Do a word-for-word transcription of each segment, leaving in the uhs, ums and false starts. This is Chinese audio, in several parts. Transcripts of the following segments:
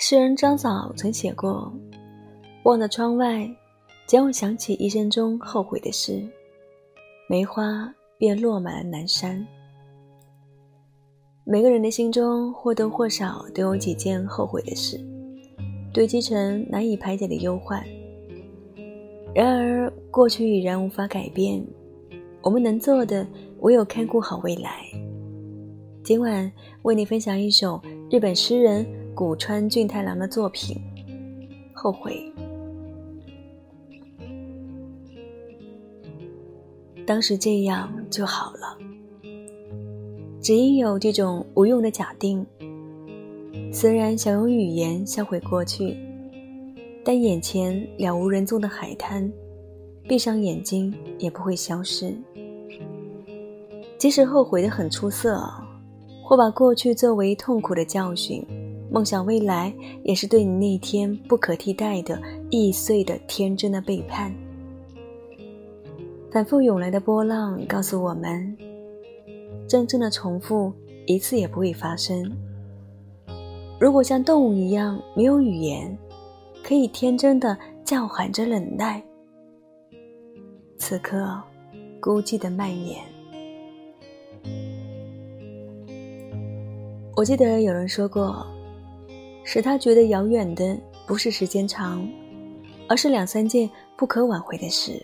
诗人张枣曾写过，望着窗外，将我想起一生中后悔的事，梅花便落满了南山。每个人的心中或多或少都有几件后悔的事，堆积成难以排解的忧患。然而过去已然无法改变，我们能做的唯有看顾好未来。今晚为你分享一首日本诗人古川俊太郎的作品《后悔》。当时这样就好了，只因有这种无用的假定。虽然想用语言销毁过去，但眼前了无人踪的海滩，闭上眼睛也不会消失。即使后悔得很出色，或把过去作为痛苦的教训，梦想未来也是对你那天不可替代的易碎的天真的背叛。反复涌来的波浪告诉我们，真正的重复一次也不会发生。如果像动物一样没有语言，可以天真地叫喊着忍耐，此刻孤寂的蔓延。我记得有人说过，使他觉得遥远的不是时间长，而是两三件不可挽回的事。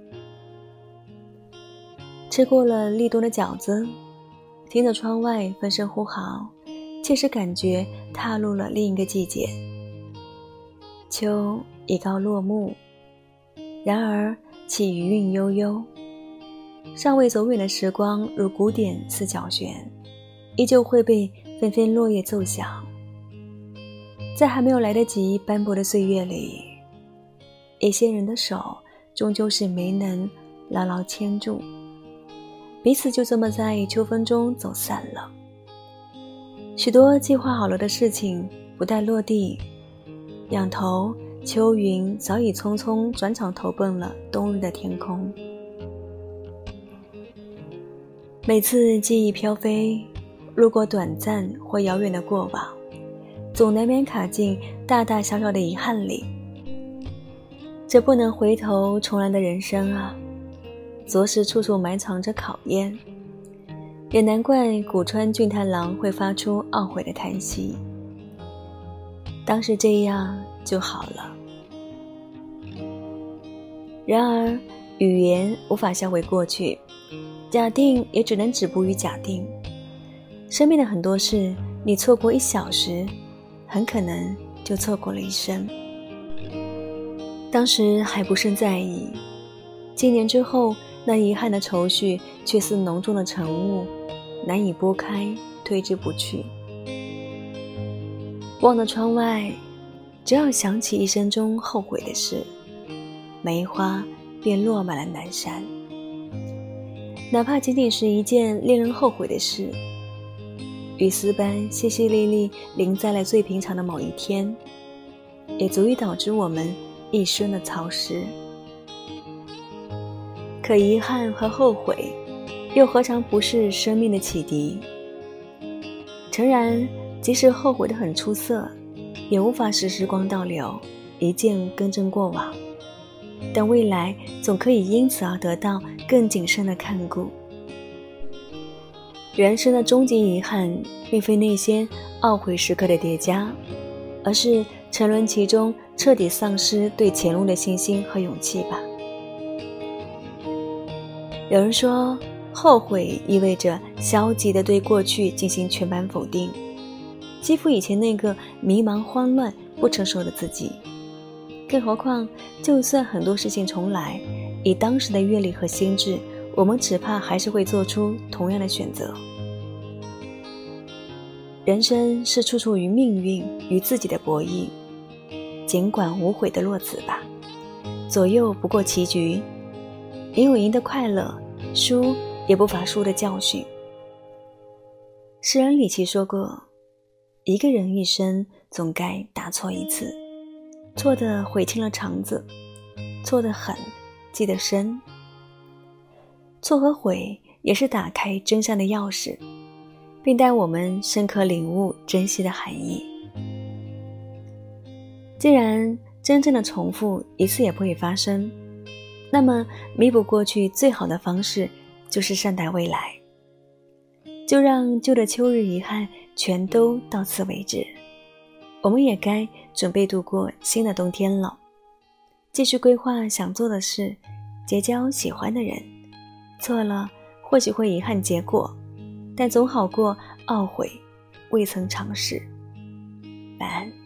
吃过了立冬的饺子，听着窗外风声呼号，切实感觉踏入了另一个季节。秋已告落幕，然而其余韵悠悠，尚未走远的时光如鼓点似角弦，依旧会被纷纷落叶奏响。在还没有来得及斑驳的岁月里，一些人的手终究是没能牢牢牵住，彼此就这么在秋风中走散了。许多计划好了的事情不待落地，仰头秋云早已匆匆转场投奔了冬日的天空。每次记忆飘飞，路过短暂或遥远的过往，总难免卡进大大小小的遗憾里。这不能回头重来的人生啊，着实处处埋藏着考验。也难怪古川俊太郎会发出懊悔的叹息。当时这样就好了。然而语言无法销毁过去，假定也只能止步于假定。生命的很多事，你错过一小时，很可能就错过了一生。当时还不甚在意，几年之后，那遗憾的愁绪却似浓重的晨雾，难以拨开，推之不去。望着窗外，只要想起一生中后悔的事，梅花便落满了南山。哪怕仅仅是一件令人后悔的事，雨丝般淅淅沥沥淋在了最平常的某一天，也足以导致我们一生的操失。可遗憾和后悔，又何尝不是生命的启迪？诚然，即使后悔得很出色，也无法使时光倒流，一键更正过往，但未来总可以因此而得到更谨慎的看顾。人生的终极遗憾，并非那些懊悔时刻的叠加，而是沉沦其中，彻底丧失对前路的信心和勇气吧。有人说，后悔意味着消极地对过去进行全盘否定，肌肤以前那个迷茫慌乱不成熟的自己。更何况就算很多事情重来，以当时的阅历和心智，我们只怕还是会做出同样的选择。人生是处处于命运与自己的博弈，尽管无悔的落子吧，左右不过棋局，没有赢的快乐，输也不乏输的教训。诗人李琦说过，一个人一生总该大错一次，错得悔青了肠子，错得很，记得深。错和悔也是打开真相的钥匙，并带我们深刻领悟珍惜的含义。 既然真正的重复一次也不会发生，那么弥补过去最好的方式就是善待未来。就让旧的秋日遗憾全都到此为止，我们也该准备度过新的冬天了。继续规划想做的事，结交喜欢的人，错了或许会遗憾结果，但总好过懊悔未曾尝试。晚安。